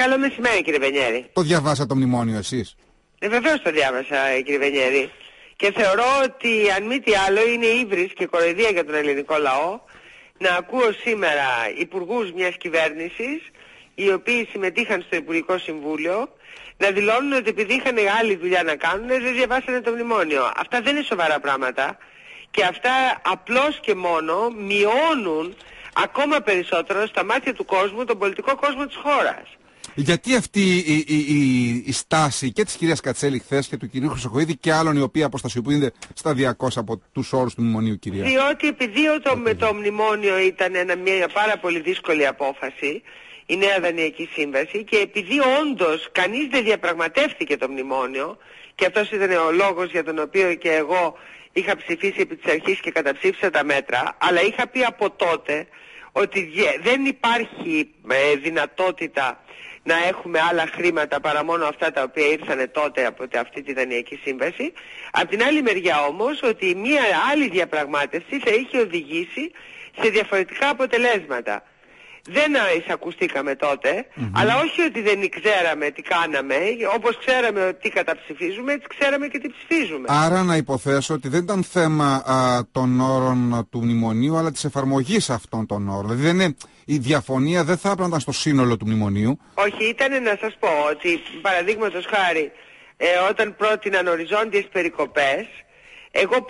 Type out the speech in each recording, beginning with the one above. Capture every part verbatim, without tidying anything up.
Καλό μεσημέρι, κύριε Βενιέρη. Το διαβάσα το μνημόνιο εσείς? Ε, βεβαίως το διάβασα, κύριε Βενιέρη. Και θεωρώ ότι αν μη τι άλλο είναι ύβρις και κοροϊδία για τον ελληνικό λαό να ακούω σήμερα υπουργούς μιας κυβέρνησης, οι οποίοι συμμετείχαν στο Υπουργικό Συμβούλιο, να δηλώνουν ότι επειδή είχαν άλλη δουλειά να κάνουν δεν διαβάσανε το μνημόνιο. Αυτά δεν είναι σοβαρά πράγματα και αυτά απλώς και μόνο μειώνουν ακόμα περισσότερο στα μάτια του κόσμου τον πολιτικό κόσμο της χώρας. Γιατί αυτή η, η, η, η στάση και της κυρίας Κατσέλη χθες και του κυρίου Χρυσοκοΐδη και άλλων οι οποίοι αποστασιοποιούνται σταδιακώς από τους όρους του μνημονίου, κυρία? Διότι επειδή το, με το μνημόνιο ήταν ένα, μια πάρα πολύ δύσκολη απόφαση, η Νέα Δανειακή Σύμβαση, και επειδή όντως κανείς δεν διαπραγματεύτηκε το μνημόνιο, και αυτός ήταν ο λόγος για τον οποίο και εγώ είχα ψηφίσει επί της αρχής και καταψήφισα τα μέτρα, αλλά είχα πει από τότε ότι δεν υπάρχει ε, δυνατότητα να έχουμε άλλα χρήματα παρά μόνο αυτά τα οποία ήρθανε τότε από αυτή τη Δανειακή Σύμβαση. Απ' την άλλη μεριά όμως ότι μια άλλη διαπραγμάτευση θα είχε οδηγήσει σε διαφορετικά αποτελέσματα. Δεν εισακουστήκαμε τότε, mm-hmm. αλλά όχι ότι δεν ξέραμε τι κάναμε, όπως ξέραμε ότι καταψηφίζουμε, έτσι ξέραμε και τι ψηφίζουμε. Άρα να υποθέσω ότι δεν ήταν θέμα α, των όρων του μνημονίου, αλλά της εφαρμογής αυτών των όρων. Δηλαδή δεν είναι, η διαφωνία δεν θα έπρεπε να ήταν στο σύνολο του μνημονίου. Όχι, ήταν να σας πω ότι παραδείγματος χάρη ε, όταν πρότειναν οριζόντιες περικοπές, εγώ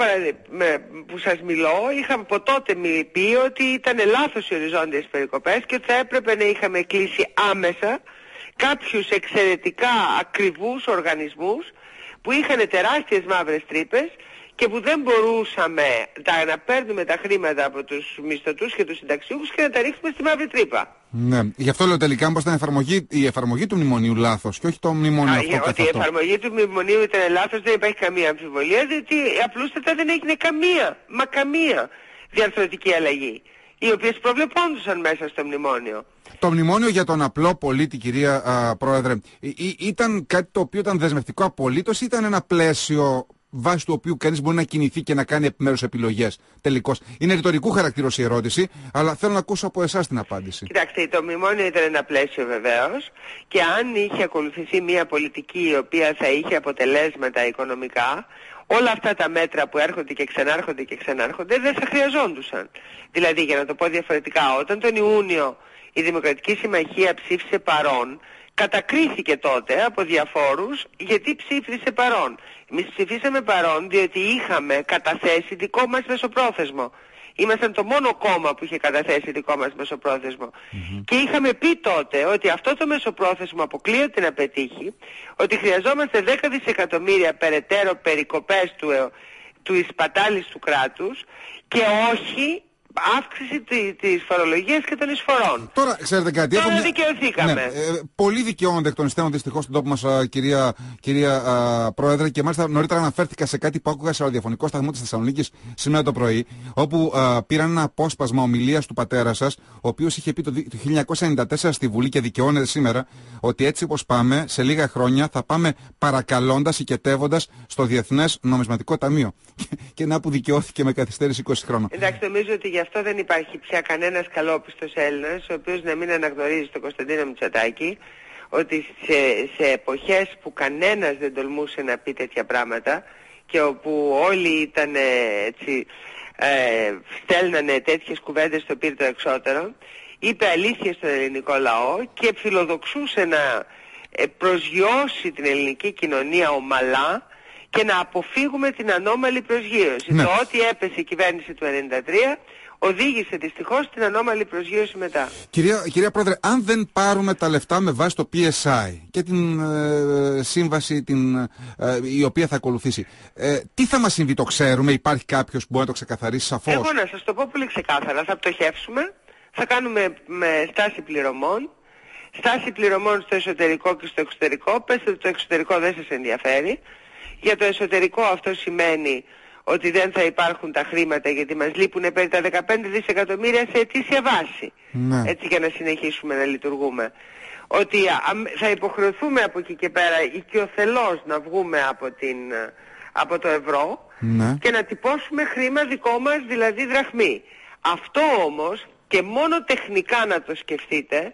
που σας μιλώ είχα από τότε πει ότι ήταν λάθος οι οριζόντιες περικοπές και ότι θα έπρεπε να είχαμε κλείσει άμεσα κάποιους εξαιρετικά ακριβούς οργανισμούς που είχαν τεράστιες μαύρες τρύπες και που δεν μπορούσαμε τα, να παίρνουμε τα χρήματα από τους μισθωτούς και τους συνταξιούχους και να τα ρίξουμε στη μαύρη τρύπα. Ναι, γι' αυτό λέω τελικά πως ήταν εφαρμογή, η εφαρμογή του μνημονίου λάθος και όχι το μνημόνιο. Α, αυτό. Ότι η εφαρμογή του μνημονίου ήταν λάθος δεν υπάρχει καμία αμφιβολία, διότι απλούστατα δεν έγινε καμία, μα καμία διαρθρωτική αλλαγή, οι οποίες προβλεπόντουσαν μέσα στο μνημόνιο. Το μνημόνιο για τον απλό πολίτη, κυρία α, Πρόεδρε, ή, ήταν κάτι το οποίο ήταν δεσμευτικό απολύτως ή ήταν ένα πλαίσιο βάσει του οποίου κανείς μπορεί να κινηθεί και να κάνει επιμέρους επιλογές τελικώς? Είναι ρητορικού χαρακτήρος η ερώτηση, αλλά θέλω να ακούσω από εσάς την απάντηση. Κοιτάξτε, το μνημόνιο ήταν ένα πλαίσιο βεβαίως και αν είχε ακολουθηθεί μια πολιτική η οποία θα είχε αποτελέσματα οικονομικά, όλα αυτά τα μέτρα που έρχονται και ξανάρχονται και ξανάρχονται δεν θα χρειαζόντουσαν. Δηλαδή, για να το πω διαφορετικά, όταν τον Ιούνιο η Δημοκρατική Συμμαχία ψήφισε παρόν, κατακρίθηκε τότε από διαφόρους γιατί ψήφισε παρόν. Εμείς ψηφίσαμε παρόν διότι είχαμε καταθέσει δικό μας μεσοπρόθεσμο. Ήμασταν το μόνο κόμμα που είχε καταθέσει δικό μας μεσοπρόθεσμο. Mm-hmm. Και είχαμε πει τότε ότι αυτό το μεσοπρόθεσμο αποκλείεται να πετύχει, ότι χρειαζόμαστε δέκα δισεκατομμύρια περαιτέρω περικοπές του, του εισπατάλης του κράτους και όχι αύξηση της φορολογίας και των εισφορών. Τώρα, ξέρετε κάτι, Τώρα μια... δικαιωθήκαμε. Ναι, ε, πολλοί δικαιώνονται εκ των υστέρων δυστυχώς στον τόπο μας, α, κυρία, κυρία α, Πρόεδρε, και μάλιστα νωρίτερα αναφέρθηκα σε κάτι που άκουγα σε ραδιοφωνικό σταθμό της Θεσσαλονίκης σήμερα το πρωί, όπου α, πήραν ένα απόσπασμα ομιλίας του πατέρα σας, ο οποίος είχε πει το χίλια εννιακόσια ενενήντα τέσσερα στη Βουλή και δικαιώνεται σήμερα ότι έτσι όπως πάμε, σε λίγα χρόνια θα πάμε παρακαλώντας, οικετεύοντας στο Διεθνές Νομισματικό Ταμείο. Και να που δικαιώθηκε με καθυστέρηση είκοσι χρόνων. Εντάξει, νομίζω ότι γι' αυτό δεν υπάρχει πια κανένας καλόπιστος Έλληνας ο οποίος να μην αναγνωρίζει τον Κωνσταντίνο Μητσοτάκη ότι σε, σε εποχές που κανένας δεν τολμούσε να πει τέτοια πράγματα και όπου όλοι ήταν έτσι, ε, στέλνανε τέτοιες κουβέντες στο πύρτο εξώτερο, είπε αλήθεια στον ελληνικό λαό και φιλοδοξούσε να ε, προσγειώσει την ελληνική κοινωνία ομαλά και να αποφύγουμε την ανώμαλη προσγείωση. Ναι. Το ότι έπεσε η κυβέρνηση του ενενήντα τρία οδήγησε δυστυχώς την ανώμαλη προσγείωση μετά. Κυρία, κυρία Πρόεδρε, αν δεν πάρουμε τα λεφτά με βάση το πι ες άι και την ε, σύμβαση την, ε, η οποία θα ακολουθήσει, ε, τι θα μας συμβεί, το ξέρουμε, υπάρχει κάποιος που μπορεί να το ξεκαθαρίσει σαφώς? Εγώ να σας το πω πολύ ξεκάθαρα, θα πτωχεύσουμε, θα κάνουμε με στάση πληρωμών, στάση πληρωμών στο εσωτερικό και στο εξωτερικό, πέστε ότι το εξωτερικό δεν σας ενδιαφέρει. Για το εσωτερικό αυτό σημαίνει ότι δεν θα υπάρχουν τα χρήματα γιατί μας λείπουν περί τα δεκαπέντε δισεκατομμύρια σε ετήσια βάση. Ναι. Έτσι για να συνεχίσουμε να λειτουργούμε. Ότι θα υποχρεωθούμε από εκεί και πέρα οικειοθελώς να βγούμε από, την, από το ευρώ, ναι, και να τυπώσουμε χρήμα δικό μας, δηλαδή δραχμή. Αυτό όμως και μόνο τεχνικά να το σκεφτείτε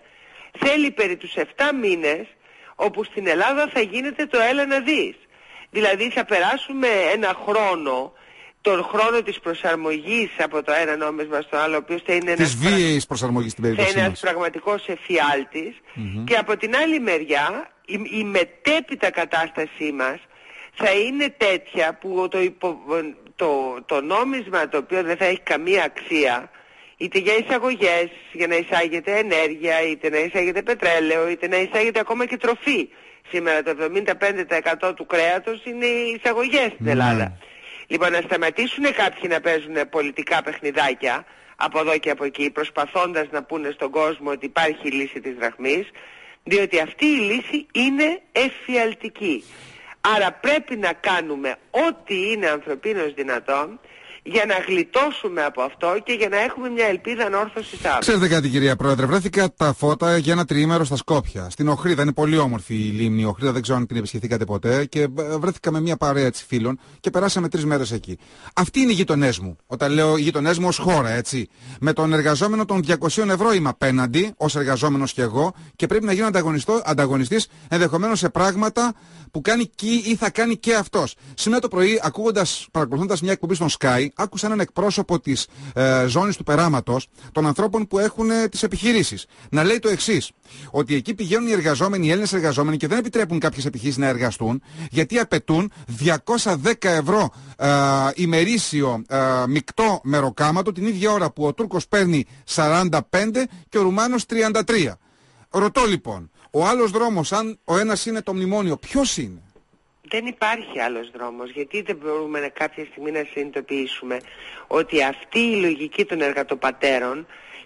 θέλει περί τους επτά μήνες, όπου στην Ελλάδα θα γίνεται το έλα να δεις. Δηλαδή θα περάσουμε ένα χρόνο, τον χρόνο της προσαρμογής από το ένα νόμισμα στο άλλο, ο οποίος θα είναι της ένας, βίαιης προσαρμογής στην περίπτωση θα είναι μας. ένας πραγματικός εφιάλτης, mm-hmm. και από την άλλη μεριά η, η μετέπειτα κατάστασή μας θα είναι τέτοια που το, υπο, το, το νόμισμα, το οποίο δεν θα έχει καμία αξία, είτε για εισαγωγές, για να εισάγεται ενέργεια, είτε να εισάγεται πετρέλαιο, είτε να εισάγεται ακόμα και τροφή. Σήμερα το εβδομήντα πέντε τοις εκατό του κρέατος είναι οι εισαγωγές στην Ελλάδα. Mm. Λοιπόν, να σταματήσουν κάποιοι να παίζουν πολιτικά παιχνιδάκια από εδώ και από εκεί, προσπαθώντας να πούνε στον κόσμο ότι υπάρχει η λύση της δραχμής, διότι αυτή η λύση είναι εφιαλτική. Άρα πρέπει να κάνουμε ό,τι είναι ανθρωπίνως δυνατόν για να γλιτώσουμε από αυτό και για να έχουμε μια ελπίδα ανόρθωσης αύριο. Ξέρετε κάτι, κυρία Πρόεδρε, βρέθηκα τα φώτα για ένα τριήμερο στα Σκόπια. Στην Οχρίδα, είναι πολύ όμορφη η λίμνη. Η Οχρίδα δεν ξέρω αν την επισκεφθήκατε ποτέ. Και βρέθηκα με μια παρέα έτσι φίλων και περάσαμε τρεις μέρες εκεί. Αυτοί είναι οι γειτονές μου. Όταν λέω γειτονές μου ως χώρα, έτσι. Με τον εργαζόμενο των διακοσίων ευρώ είμαι απέναντι, ως εργαζόμενος και εγώ, και πρέπει να γίνω ανταγωνιστής ενδεχομένως σε πράγματα που κάνει και ή θα κάνει και αυτός. Σήμερα το πρωί, ακούγοντας, παρακολουθώντας μια εκπομπή στον Sky, άκουσα έναν εκπρόσωπο της ε, ζώνης του περάματος, των ανθρώπων που έχουν ε, τις επιχειρήσεις, να λέει το εξής: ότι εκεί πηγαίνουν οι εργαζόμενοι, οι Έλληνες εργαζόμενοι, και δεν επιτρέπουν κάποιες επιχειρήσεις να εργαστούν, γιατί απαιτούν διακόσια δέκα ευρώ ε, ημερήσιο ε, μεικτό μεροκάματο, την ίδια ώρα που ο Τούρκος παίρνει σαράντα πέντε και ο Ρουμάνος τριάντα τρία. Ρωτώ λοιπόν, ο άλλος δρόμος, αν ο ένας είναι το μνημόνιο, ποιος είναι? Δεν υπάρχει άλλος δρόμος, γιατί δεν μπορούμε να κάποια στιγμή να συνειδητοποιήσουμε ότι αυτή η λογική των εργατοπατέρων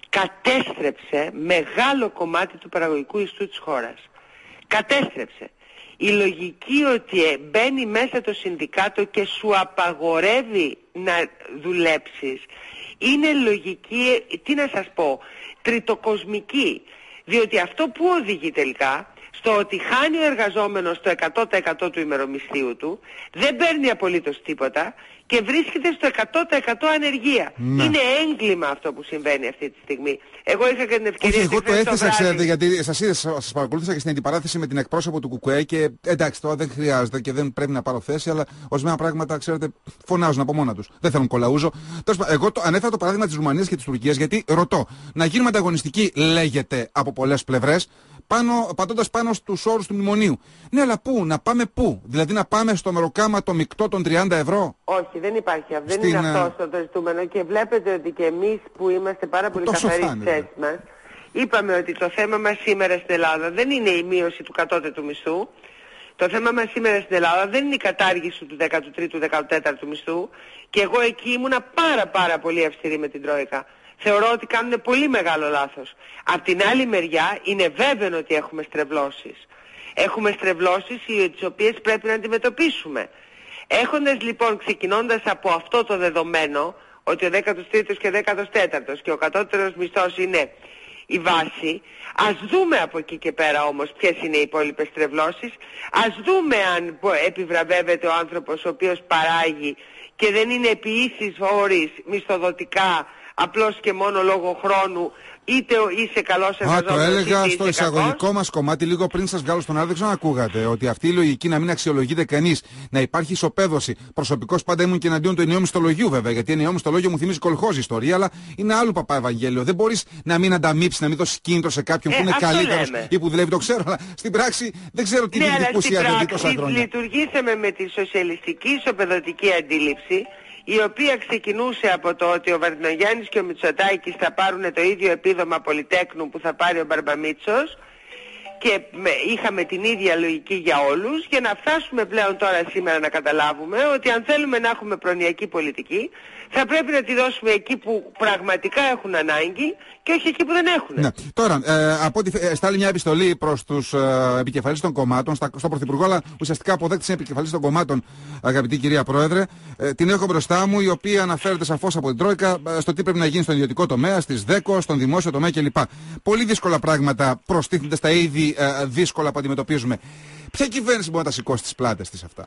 κατέστρεψε μεγάλο κομμάτι του παραγωγικού ιστού της χώρας. Κατέστρεψε. Η λογική ότι μπαίνει μέσα το συνδικάτο και σου απαγορεύει να δουλέψεις είναι λογική, τι να σας πω, τριτοκοσμική. Διότι αυτό που οδηγεί τελικά στο ότι χάνει ο εργαζόμενος το εκατό τοις εκατό του ημερομισθείου του, δεν παίρνει απολύτως τίποτα και βρίσκεται στο εκατό τοις εκατό ανεργία. Ναι. Είναι έγκλημα αυτό που συμβαίνει αυτή τη στιγμή. Εγώ είχα και την ευκαιρία... Όχι, εγώ το έθεσα, ξέρετε, γιατί σας είδα, σας παρακολούθησα και στην αντιπαράθεση με την εκπρόσωπο του ΚΚΕ και εντάξει, τώρα δεν χρειάζεται και δεν πρέπει να πάρω θέση, αλλά ορισμένα πράγματα, ξέρετε, φωνάζουν από μόνα τους. Δεν θέλουν κολαούζο. Εγώ το, ανέφερα το παράδειγμα της Ρουμανίας και της Τουρκίας, γιατί ρωτώ, να γίνουμε ανταγωνιστικοί λέγεται από πολλές πλευρές, πάνω, πατώντας πάνω στους όρους του μνημονίου. Ναι, αλλά πού, να πάμε πού? Δηλαδή να πάμε στο μεροκάματο μεικτό των τριάντα ευρώ? Όχι, δεν υπάρχει. Δεν Στην, είναι αυτό το ζητούμενο και βλέπετε ότι και εμείς που είμαστε πάρα πολύ καθαροί στις θέσεις μας, είπαμε ότι το θέμα μας σήμερα στην Ελλάδα δεν είναι η μείωση του κατώτερου μισθού. Το θέμα μας σήμερα στην Ελλάδα δεν είναι η κατάργηση του δέκατου τρίτου δεκατέταρτου μισθού, και εγώ εκεί ήμουνα πάρα πάρα πολύ αυστηρή με την Τρόικα. Θεωρώ ότι κάνουν πολύ μεγάλο λάθος. Απ' την άλλη μεριά είναι βέβαιο ότι έχουμε στρεβλώσεις. Έχουμε στρεβλώσεις τις οποίες πρέπει να αντιμετωπίσουμε. Έχοντας λοιπόν, ξεκινώντας από αυτό το δεδομένο, ότι ο δέκατος τρίτος και δέκατος τέταρτος και ο κατώτερος μισθός είναι η βάση, ας δούμε από εκεί και πέρα όμως ποιες είναι οι υπόλοιπες στρεβλώσεις, ας δούμε αν επιβραβεύεται ο άνθρωπος ο οποίος παράγει και δεν είναι επί ίσης όρης μισθοδοτικά, απλώς και μόνο λόγω χρόνου, είτε είσαι καλός εργαζόμενος. Α, το έλεγα στο εισαγωγικό κακός. μας κομμάτι λίγο πριν σας βγάλω στον άδεξο, να ακούγατε ότι αυτή η λογική να μην αξιολογείται κανείς, να υπάρχει ισοπαίδωση. Προσωπικώς πάντα ήμουν και εναντίον του ενιαίου μισθολογίου, βέβαια, γιατί ενιαίο μισθολόγιο μου θυμίζει κολχόζη ιστορία, αλλά είναι άλλο παπά Ευαγγέλιο. Δεν μπορείς να μην ανταμείψεις, να μην δώσεις κίνητρο σε κάποιον ε, που είναι καλύτερος ή που δουλεύει, το ξέρω, αλλά στην πράξη δεν ξέρω τι ναι, διεκδικούσε η αδερφή τόσα χρόνια. Λειτουργήσαμε με τη σοσιαλιστική ισοπαιδωτική αντίληψη, η οποία ξεκινούσε από το ότι ο Βαρδινογιάννης και ο Μητσοτάκης θα πάρουν το ίδιο επίδομα Πολυτέκνου που θα πάρει ο Μπαρμπαμίτσος, και είχαμε την ίδια λογική για όλους, για να φτάσουμε πλέον τώρα σήμερα να καταλάβουμε ότι αν θέλουμε να έχουμε προνοιακή πολιτική, θα πρέπει να τη δώσουμε εκεί που πραγματικά έχουν ανάγκη και όχι εκεί που δεν έχουν. Ναι. Τώρα, ε, από ό,τι ε, στάλει μια επιστολή προς τους ε, επικεφαλείς των κομμάτων, στα, στον Πρωθυπουργό, αλλά ουσιαστικά αποδέκτησε επικεφαλής των κομμάτων, αγαπητή κυρία Πρόεδρε, ε, την έχω μπροστά μου, η οποία αναφέρεται σαφώς από την Τρόικα ε, στο τι πρέπει να γίνει στον ιδιωτικό τομέα, στις ΔΕΚΟ, στον δημόσιο τομέα κλπ. Πολύ δύσκολα πράγματα προστίθενται στα ήδη ε, δύσκολα που αντιμετωπίζουμε. Ποια κυβέρνηση μπορεί να τα σηκώσει τις πλάτες της αυτά?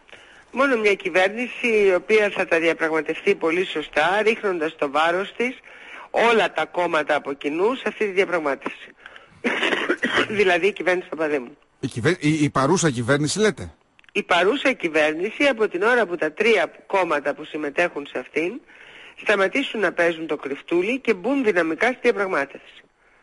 Μόνο μια κυβέρνηση η οποία θα τα διαπραγματευτεί πολύ σωστά, ρίχνοντας το βάρος της όλα τα κόμματα από κοινού σε αυτή τη διαπραγμάτευση. δηλαδή η κυβέρνηση Παπαδήμου. Η, κυβέρ... η, η παρούσα κυβέρνηση λέτε? Η παρούσα κυβέρνηση από την ώρα που τα τρία κόμματα που συμμετέχουν σε αυτήν σταματήσουν να παίζουν το κρυφτούλι και μπουν δυναμικά στη διαπραγμάτευση.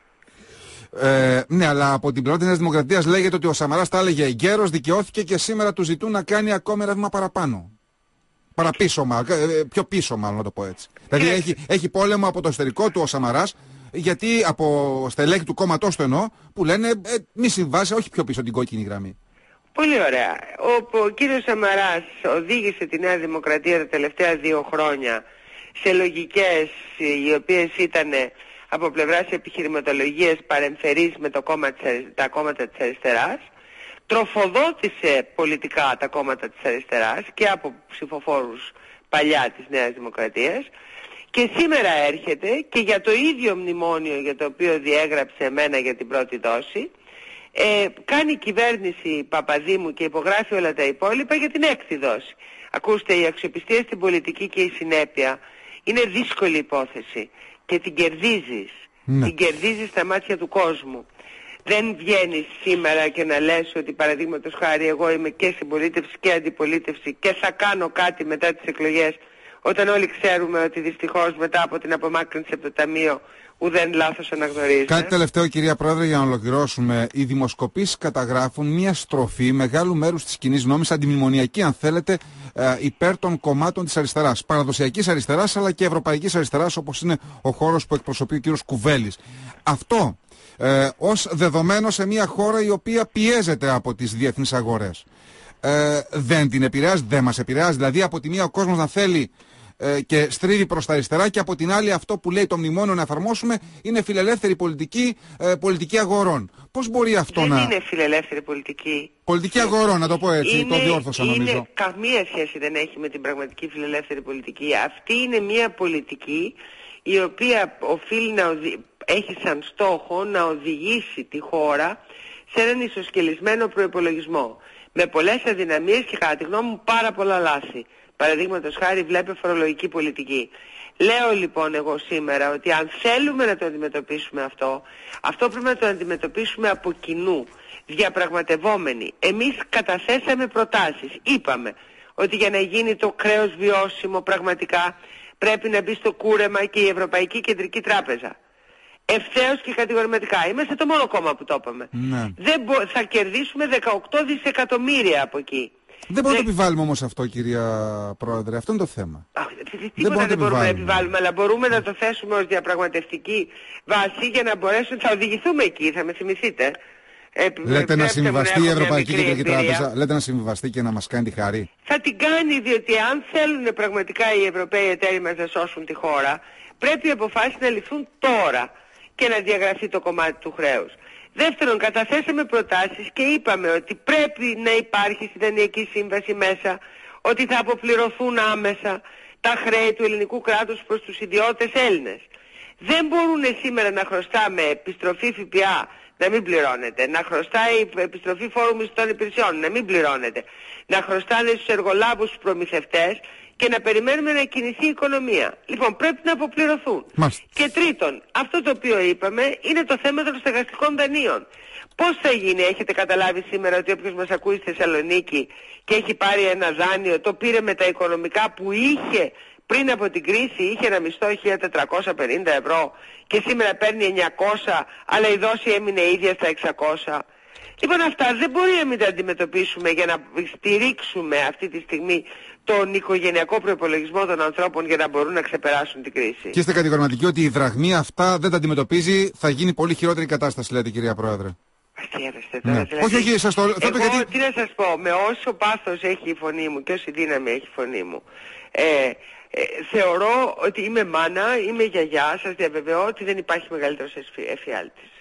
Ε, ναι, αλλά από την πλευρά της Νέας Δημοκρατίας λέγεται ότι ο Σαμαράς τα έλεγε εγκαίρος, δικαιώθηκε και σήμερα του ζητούν να κάνει ακόμη ένα βήμα παραπάνω. Παραπίσω μάλλον, πιο πίσω μάλλον να το πω έτσι. Δηλαδή έχει, έχει πόλεμο από το εσωτερικό του ο Σαμαράς, γιατί από στελέχη του κόμματός του εννοώ, που λένε ε, μη συμβάσει, όχι πιο πίσω την κόκκινη γραμμή. Πολύ ωραία. Ο, ο κύριος Σαμαράς οδήγησε τη Νέα Δημοκρατία τα τελευταία δύο χρόνια σε λογικές οι οποίες ήταν από πλευράς επιχειρηματολογίας παρεμφερείς με το κόμμα της, τα κόμματα της αριστεράς, τροφοδότησε πολιτικά τα κόμματα της αριστεράς και από ψηφοφόρους παλιά της Νέας Δημοκρατίας και σήμερα έρχεται και για το ίδιο μνημόνιο για το οποίο διέγραψε εμένα για την πρώτη δόση, ε, κάνει κυβέρνηση Παπαδήμου και υπογράφει όλα τα υπόλοιπα για την έκτη δόση. Ακούστε, η αξιοπιστία στην πολιτική και η συνέπεια είναι δύσκολη υπόθεση και την κερδίζεις. Ναι. Την κερδίζεις στα μάτια του κόσμου. Δεν βγαίνεις σήμερα και να λες ότι παραδείγματος χάρη εγώ είμαι και συμπολίτευση και αντιπολίτευση και θα κάνω κάτι μετά τις εκλογές, όταν όλοι ξέρουμε ότι δυστυχώς μετά από την απομάκρυνση από το Ταμείο ουδέν λάθος αναγνωρίζεται. Κάτι τελευταίο, κυρία Πρόεδρε, για να ολοκληρώσουμε. Οι δημοσκοπήσεις καταγράφουν μια στροφή μεγάλου μέρους της κοινής γνώμης, αντιμνημονιακή αν θέλετε, ε, υπέρ των κομμάτων της αριστεράς. Παραδοσιακής αριστεράς αλλά και ευρωπαϊκής αριστεράς, όπως είναι ο χώρος που εκπροσωπεί ο κύριος Κουβέλης. Αυτό ε, ως δεδομένο σε μια χώρα η οποία πιέζεται από τις διεθνείς αγορές. Ε, δεν την επηρεάζει, δεν μας επηρεάζει. Δηλαδή από τη μία ο κόσμος να θέλει ε, και στρίβει προς τα αριστερά και από την άλλη αυτό που λέει το μνημόνιο να εφαρμόσουμε είναι φιλελεύθερη πολιτική, ε, πολιτική αγορών. Πώς μπορεί αυτό δεν να... Δεν είναι φιλελεύθερη πολιτική. Πολιτική αγορών, να το πω έτσι, είναι, το διόρθωσα νομίζω. Είναι, καμία σχέση δεν έχει με την πραγματική φιλελεύθερη πολιτική. Αυτή είναι μια πολιτική η οποία οφείλει να οδη... έχει σαν στόχο να οδηγήσει τη χώρα σε έναν ισοσκελισμένο προϋπολογισμό. Με πολλές αδυναμίες και κατά τη γνώμη μου πάρα πολλά λάθη. Παραδείγματος χάρη βλέπε φορολογική πολιτική. Λέω λοιπόν εγώ σήμερα ότι αν θέλουμε να το αντιμετωπίσουμε αυτό, αυτό πρέπει να το αντιμετωπίσουμε από κοινού, διαπραγματευόμενοι. Εμείς καταθέσαμε προτάσεις. Είπαμε ότι για να γίνει το κρέος βιώσιμο πραγματικά πρέπει να μπει στο κούρεμα και η Ευρωπαϊκή Κεντρική Τράπεζα. Ευθέως και κατηγορηματικά. Είμαστε το μόνο κόμμα που το είπαμε. Ναι. Δεν μπο... Θα κερδίσουμε δεκαοκτώ δισεκατομμύρια από εκεί. Δεν μπορούμε να το επιβάλλουμε όμως αυτό, κυρία Πρόεδρε. Αυτό είναι το θέμα. Α, τίποτα δεν, δεν μπορούμε να επιβάλλουμε, αλλά μπορούμε να το θέσουμε ως διαπραγματευτική βάση για να μπορέσουμε, θα οδηγηθούμε εκεί, θα με θυμηθείτε. Ε, Λέτε να συμβιβαστεί η Ευρωπαϊκή Κεντρική Τράπεζα, λέτε να συμβιβαστεί και να μας κάνει τη χαρή. Θα την κάνει, διότι αν θέλουν πραγματικά οι Ευρωπαίοι εταίροι μας να σώσουν τη χώρα, πρέπει οι αποφάσεις να ληφθούν τώρα και να διαγραφεί το κομμάτι του χρέους. Δεύτερον, καταθέσαμε προτάσεις και είπαμε ότι πρέπει να υπάρχει στη Δανειακή Σύμβαση μέσα, ότι θα αποπληρωθούν άμεσα τα χρέη του ελληνικού κράτους προς τους ιδιώτες Έλληνες. Δεν μπορούν σήμερα να χρωστάμε επιστροφή ΦΠΑ να μην πληρώνεται, να χρωστάει επιστροφή φόρου μισθών υπηρεσιών να μην πληρώνεται, να χρωστάνε στους εργολάβους, στους προμηθευτές και να περιμένουμε να κινηθεί η οικονομία. Λοιπόν, πρέπει να αποπληρωθούν. Μάλιστα. Και τρίτον, αυτό το οποίο είπαμε είναι το θέμα των στεγαστικών δανείων. Πώς θα γίνει, έχετε καταλάβει σήμερα ότι όποιος μας ακούει στη Θεσσαλονίκη και έχει πάρει ένα δάνειο, το πήρε με τα οικονομικά που είχε πριν από την κρίση, είχε ένα μισθό χίλια τετρακόσια πενήντα ευρώ και σήμερα παίρνει εννιακόσια, αλλά η δόση έμεινε ίδια στα εξακόσια. Λοιπόν, αυτά δεν μπορεί να μην τα αντιμετωπίσουμε για να στηρίξουμε αυτή τη στιγμή τον οικογενειακό προϋπολογισμό των ανθρώπων για να μπορούν να ξεπεράσουν την κρίση. Και είστε κατηγορηματικοί ότι η δραχμή αυτά δεν τα αντιμετωπίζει, θα γίνει πολύ χειρότερη κατάσταση, λέτε, κυρία Πρόεδρε. Αστείευεστε τώρα. Ναι. Δηλαδή, όχι, όχι, σας το, εγώ, το γιατί... τι να σας πω, με όσο πάθος έχει η φωνή μου και όση δύναμη έχει η φωνή μου, ε, ε, θεωρώ ότι είμαι μάνα, είμαι γιαγιά, σας διαβεβαιώ ότι δεν υπάρχει μεγαλύτερος εφιάλτης.